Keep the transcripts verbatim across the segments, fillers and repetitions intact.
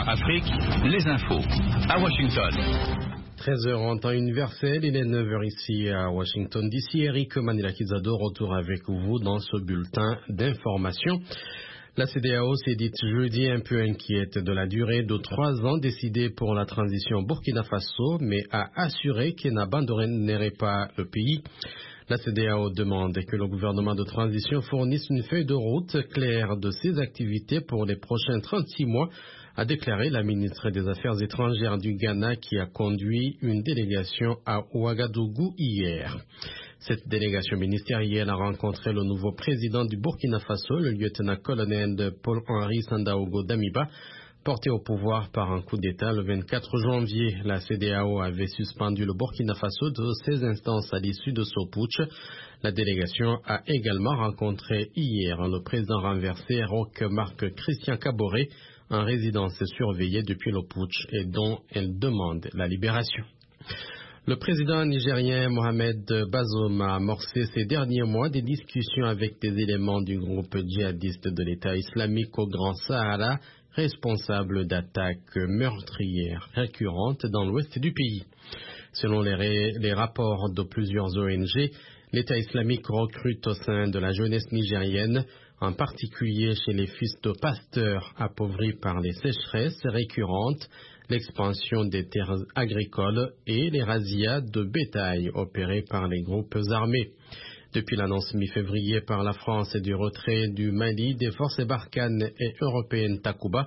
Afrique, les infos. À Washington. treize heures en temps universel, il est neuf heures ici à Washington D C. Eric Manila-Kizado, retour avec vous dans ce bulletin d'information. La C E D E A O s'est dite jeudi un peu inquiète de la durée de trois ans décidée pour la transition au Burkina Faso, mais a assuré qu'elle n'abandonnerait pas le pays. La C E D E A O demande que le gouvernement de transition fournisse une feuille de route claire de ses activités pour les prochains trente-six mois, a déclaré la ministre des Affaires étrangères du Ghana qui a conduit une délégation à Ouagadougou hier. Cette délégation ministérielle a rencontré le nouveau président du Burkina Faso, le lieutenant-colonel Paul-Henri Sandaogo Damiba, porté au pouvoir par un coup d'État le vingt-quatre janvier. La C E D E A O avait suspendu le Burkina Faso de ses instances à l'issue de ce putsch. La délégation a également rencontré hier le président renversé Roch Marc Christian Kaboré, en résidence surveillée depuis le putsch et dont elle demande la libération. Le président nigérien Mohamed Bazoum a amorcé ces derniers mois des discussions avec des éléments du groupe djihadiste de l'État islamique au Grand Sahara, responsable d'attaques meurtrières récurrentes dans l'ouest du pays. Selon les, ré, les rapports de plusieurs O N G, l'État islamique recrute au sein de la jeunesse nigérienne, en particulier chez les fils de pasteurs appauvris par les sécheresses récurrentes, l'expansion des terres agricoles et les razzias de bétail opérés par les groupes armés. Depuis l'annonce mi-février par la France du retrait du Mali des forces Barkhane et européennes Takuba,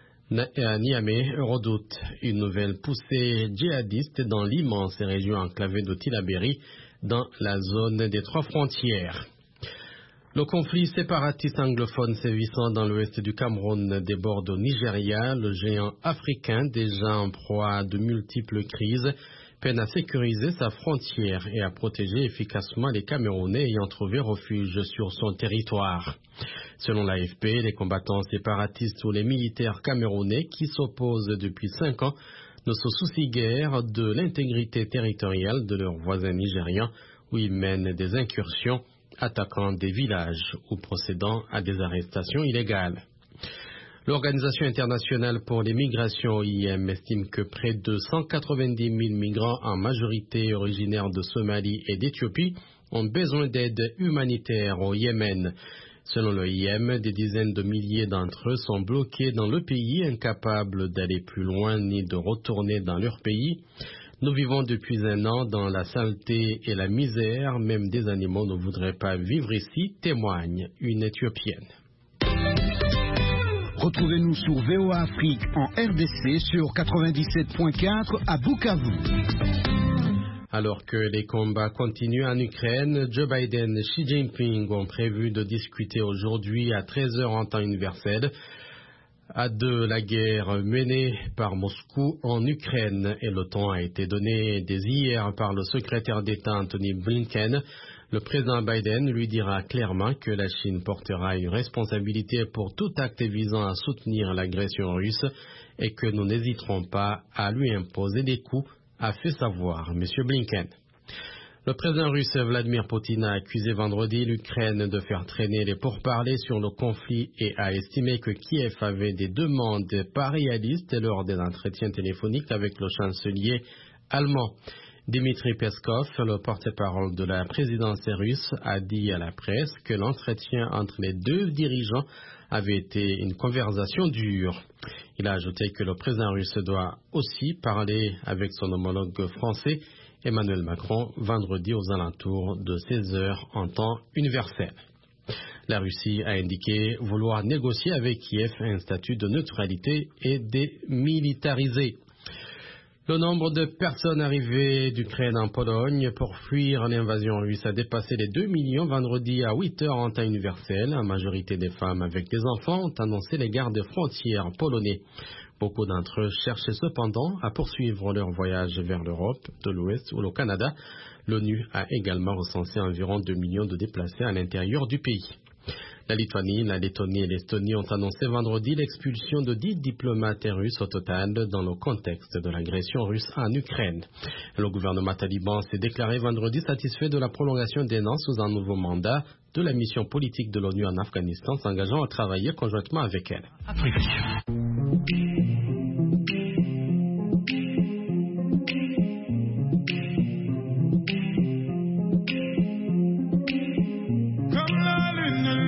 Niamey redoute une nouvelle poussée djihadiste dans l'immense région enclavée de Tillabéri, dans la zone des trois frontières. Le conflit séparatiste anglophone sévissant dans l'ouest du Cameroun déborde au Nigeria. Le géant africain, déjà en proie à de multiples crises, peine à sécuriser sa frontière et à protéger efficacement les Camerounais ayant trouvé refuge sur son territoire. Selon l'A F P, les combattants séparatistes ou les militaires camerounais qui s'opposent depuis cinq ans ne se soucient guère de l'intégrité territoriale de leurs voisins nigérians, où ils mènent des incursions, attaquant des villages ou procédant à des arrestations illégales. L'Organisation internationale pour les migrations O I M estime que près de cent quatre-vingt-dix mille migrants, en majorité originaires de Somalie et d'Éthiopie, ont besoin d'aide humanitaire au Yémen. Selon l'O I M, des dizaines de milliers d'entre eux sont bloqués dans le pays, incapables d'aller plus loin ni de retourner dans leur pays. Nous vivons depuis un an dans la saleté et la misère, même des animaux ne voudraient pas vivre ici, témoigne une Éthiopienne. Retrouvez-nous sur V O A Afrique en R D C sur quatre-vingt-dix-sept point quatre à Bukavu. Alors que les combats continuent en Ukraine, Joe Biden et Xi Jinping ont prévu de discuter aujourd'hui à treize heures en temps universel à de la guerre menée par Moscou en Ukraine, et le ton a été donné dès hier par le secrétaire d'État Anthony Blinken. Le président Biden lui dira clairement que la Chine portera une responsabilité pour tout acte visant à soutenir l'agression russe et que nous n'hésiterons pas à lui imposer des coups, a fait savoir M. Blinken. Le président russe Vladimir Poutine a accusé vendredi l'Ukraine de faire traîner les pourparlers sur le conflit et a estimé que Kiev avait des demandes pas réalistes lors des entretiens téléphoniques avec le chancelier allemand. Dmitry Peskov, le porte-parole de la présidence russe, a dit à la presse que l'entretien entre les deux dirigeants avait été une conversation dure. Il a ajouté que le président russe doit aussi parler avec son homologue français, Emmanuel Macron, vendredi aux alentours de seize heures en temps universel. La Russie a indiqué vouloir négocier avec Kiev un statut de neutralité et démilitarisé. Le nombre de personnes arrivées d'Ukraine en Pologne pour fuir l'invasion russe a dépassé les deux millions vendredi à huit heures en temps universel. La majorité des femmes avec des enfants ont annoncé les gardes frontières polonais. Beaucoup d'entre eux cherchaient cependant à poursuivre leur voyage vers l'Europe de l'Ouest ou le Canada. L'ONU a également recensé environ deux millions de déplacés à l'intérieur du pays. La Lituanie, la Lettonie et l'Estonie ont annoncé vendredi l'expulsion de dix diplomates russes au total dans le contexte de l'agression russe en Ukraine. Le gouvernement taliban s'est déclaré vendredi satisfait de la prolongation des N A sous un nouveau mandat de la mission politique de l'ONU en Afghanistan, s'engageant à travailler conjointement avec elle. Afrique.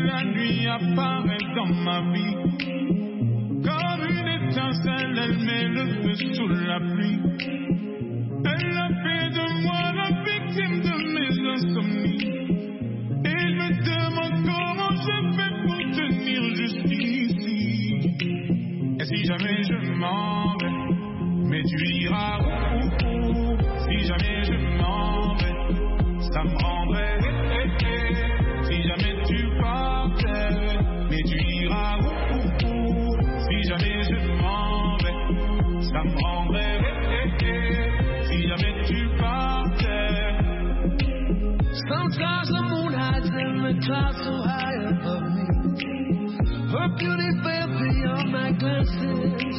la nuit apparaît dans ma vie. Comme une étincelle, elle met le feu sous la pluie. Elle a fait de moi la victime de mes insomnies. Et je me demande comment je fais pour tenir jusqu'ici. Et si jamais je m'en vais, mais tu iras où, où, où. Si jamais je m'en vais, ça me rendrait eh, eh, eh. Si jamais tu partais, mais tu iras où, où, où. Si jamais je m'en vais, ça me rendrait eh, eh, eh. Si jamais tu partais. Sometimes the moon hides in the clouds so high above me. Her beauty veils beyond my glances.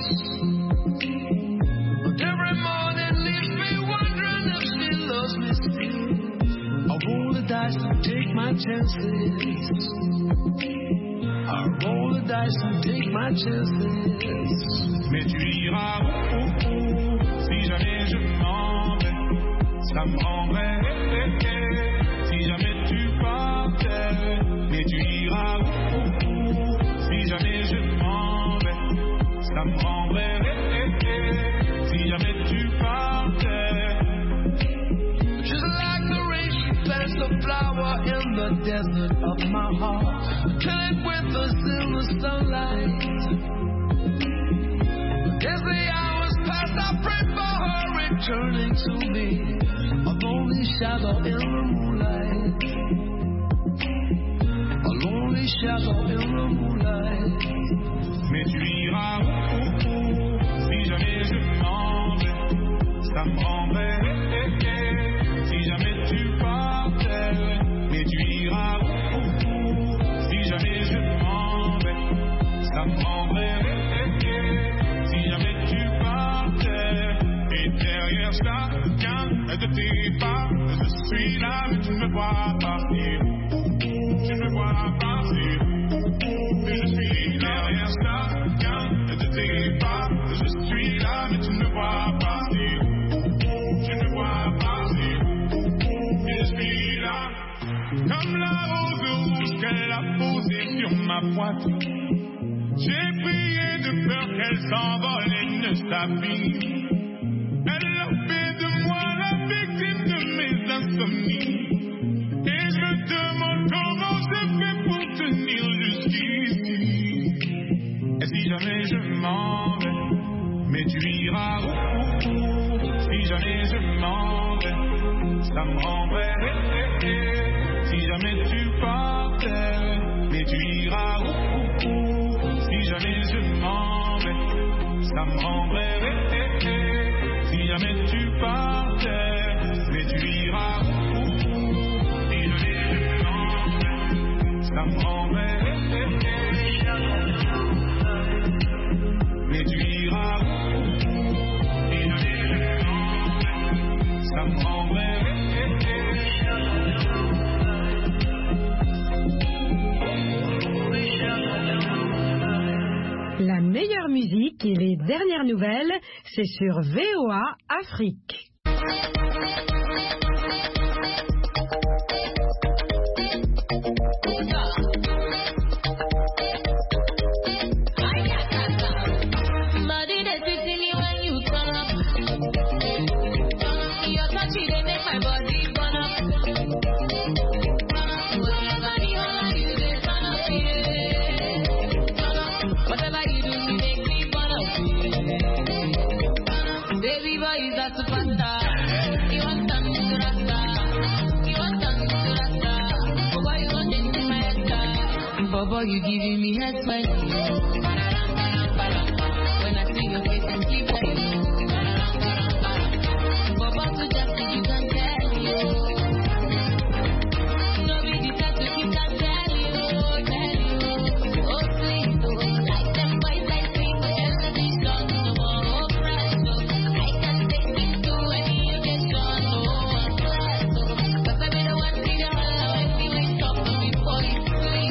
Every morning leaves me wondering if she loves me still. I roll the dice and take my chances. I roll the dice and take my chances. Mais tu iras où, où, où. Si jamais je m'en vais, ça me rendrait eh, eh, eh. Si jamais tu partais, mais tu iras où, où, où. Si jamais je m'en vais, ça me rendrait eh, eh, eh. Si jamais tu partais. Just like the rain, she plants a flower in the desert of my heart, killing with us in the sunlight. As the hours pass, I pray for her returning to me, a lonely shadow in the moonlight, a lonely shadow in the moonlight. Mais tu iras où, où, où. Si jamais je m'en vais, ça me rendrait eh, eh, eh. Si jamais tu partais, mais tu iras où, où, où. Si jamais je m'en vais, ça me rendrait eh, eh, eh. Si jamais tu partais. Et derrière chacun de tes pas, je suis là, mais tu ne me vois partir. Tu ne me vois partir. Mais je suis derrière chacun de tes pas, je suis là, mais tu ne me vois partir. Tu ne me vois partir. Mais je suis là, comme la rose rouge qu'elle a posée sur ma poitrine. J'ai prié de peur qu'elle s'envole et ne s'abîme. Elle a fait de moi la victime de mes insomnies. Et je me demande comment je fais pour tenir jusqu'ici. Et si jamais je m'en vais, mais tu iras où, où, où. Si jamais je m'en vais, ça me rendrait eh, eh, eh. Si jamais tu partais, mais tu iras où, où, où. Si jamais je m'en vais, ça me rendrait eh, eh, eh. Si jamais tu partais, mais tu iras où, où, où. Si jamais je m'en vais, ça me rendrait eh, eh, eh. Mais tu iras où, où, où. Si jamais je m'en vais, ça me rendrait eh, eh, eh. La meilleure musique et les dernières nouvelles, c'est sur V O A Afrique. Boy, you giving me head sweat.